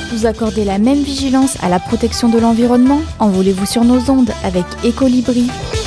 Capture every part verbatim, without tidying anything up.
Vous accordez la même vigilance à la protection de l'environnement? Envolez-vous sur nos ondes avec Ecolibri.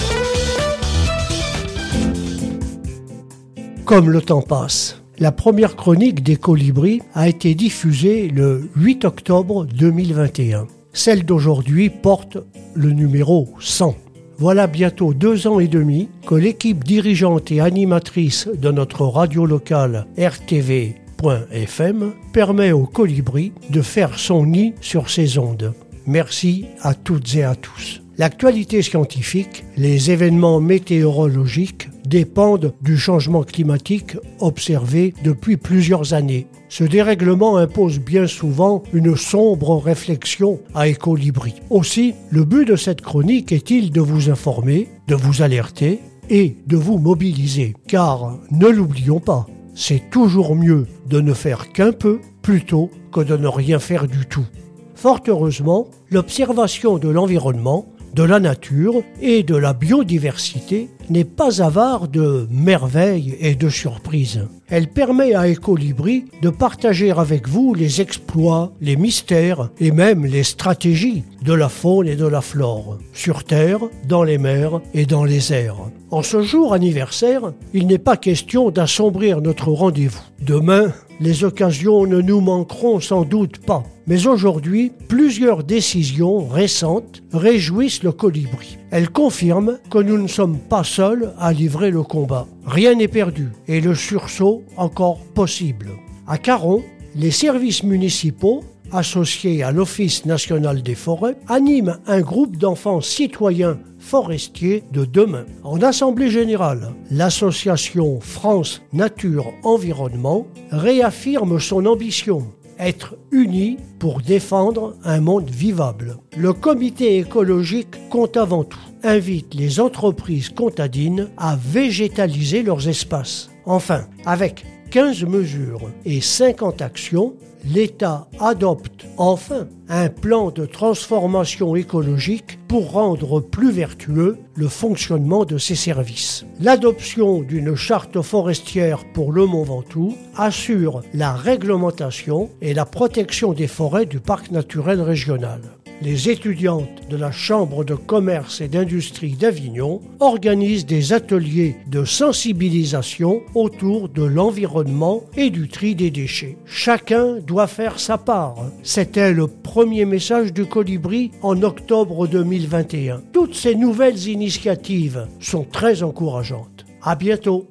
Comme le temps passe, la première chronique d'Ecolibri a été diffusée le huit octobre deux mille vingt et un. Celle d'aujourd'hui porte le numéro cent. Voilà bientôt deux ans et demi que l'équipe dirigeante et animatrice de notre radio locale R T V point F M permet au Colibri de faire son nid sur ces ondes. Merci à toutes et à tous. L'actualité scientifique, les événements météorologiques dépendent du changement climatique observé depuis plusieurs années. Ce dérèglement impose bien souvent une sombre réflexion à Ecolibri. Aussi, le but de cette chronique est-il de vous informer, de vous alerter et de vous mobiliser. Car, ne l'oublions pas, c'est toujours mieux de ne faire qu'un peu plutôt que de ne rien faire du tout. Fort heureusement, l'observation de l'environnement, de la nature et de la biodiversité n'est pas avare de merveilles et de surprises. Elle permet à Ecolibri de partager avec vous les exploits, les mystères et même les stratégies de la faune et de la flore, sur Terre, dans les mers et dans les airs. En ce jour anniversaire, il n'est pas question d'assombrir notre rendez-vous. Demain, les occasions ne nous manqueront sans doute pas. Mais aujourd'hui, plusieurs décisions récentes réjouissent le Colibri. Elles confirment que nous ne sommes pas seuls à livrer le combat. Rien n'est perdu et le sursaut encore possible. À Caron, les services municipaux, associés à l'Office national des forêts, animent un groupe d'enfants citoyens forestiers de demain. En assemblée générale, l'association France Nature Environnement réaffirme son ambition: être unis pour défendre un monde vivable. Le comité écologique compte avant tout, invite les entreprises comtadines à végétaliser leurs espaces. Enfin, avec quinze mesures et cinquante actions, l'État adopte enfin un plan de transformation écologique pour rendre plus vertueux le fonctionnement de ses services. L'adoption d'une charte forestière pour le Mont Ventoux assure la réglementation et la protection des forêts du parc naturel régional. Les étudiantes de la Chambre de commerce et d'industrie d'Avignon organisent des ateliers de sensibilisation autour de l'environnement et du tri des déchets. Chacun doit faire sa part. C'était le premier message du Colibri en octobre deux mille vingt et un. Toutes ces nouvelles initiatives sont très encourageantes. À bientôt.